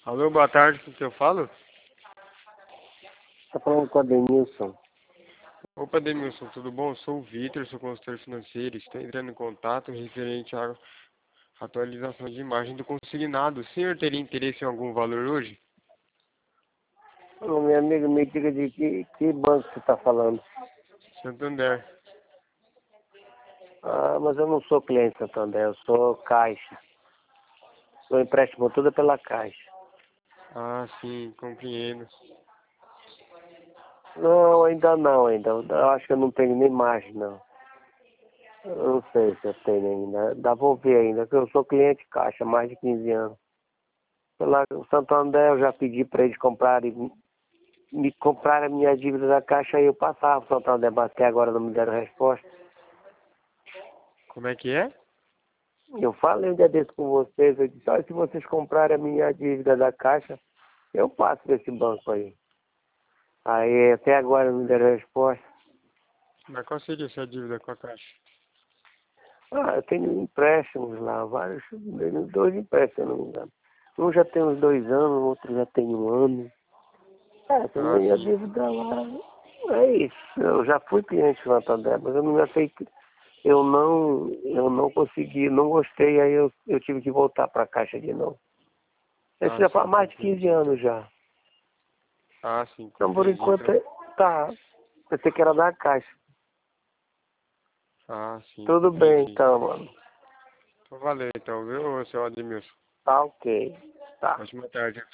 Alô, boa tarde, com quem eu falo? Tá falando com a Denilson. Opa, Demilson, tudo bom? Eu sou o Vitor, sou consultor financeiro. Estou entrando em contato referente à atualização de imagem do consignado. O senhor teria interesse em algum valor hoje? Ô, meu amigo, me diga de que banco você está falando. Santander. Ah, mas eu não sou cliente Santander, eu sou Caixa. Eu empréstimo tudo pela Caixa. Ah, sim, compreendo. Não, ainda não, ainda. Eu acho que eu não tenho nem margem, não. Eu não sei se eu tenho ainda. Vou ver ainda, porque eu sou cliente Caixa há mais de 15 anos. Pela Santander eu já pedi para eles comprarem, me comprar a minha dívida da Caixa e eu passava o Santander, mas até agora não me deram resposta. Como é que é? Eu falei um dia desse com vocês, eu disse, olha, se vocês comprarem a minha dívida da Caixa, eu passo desse banco aí. Aí até agora não deram resposta. Mas qual seria a sua dívida com a Caixa? Ah, eu tenho empréstimos lá, vários, dois empréstimos, se eu não me engano. Um já tem uns 2 anos, o outro já tem 1 ano. É, Ah, também a sim. dívida lá, é isso. Eu já fui cliente do Santander, mas eu não aceitei. Eu não consegui, não gostei, aí eu tive que voltar para a Caixa de novo. Isso Ah, já faz sim, mais de 15 compreendi. anos já. Ah, sim, Então, por compreendi. enquanto, Então, tá. Pensei que era da Caixa. ah, sim, Tudo bem, compreendi. então, mano. Então, valeu, então, viu, seu Ademilson? Tá ok. Tá. Ótima tarde.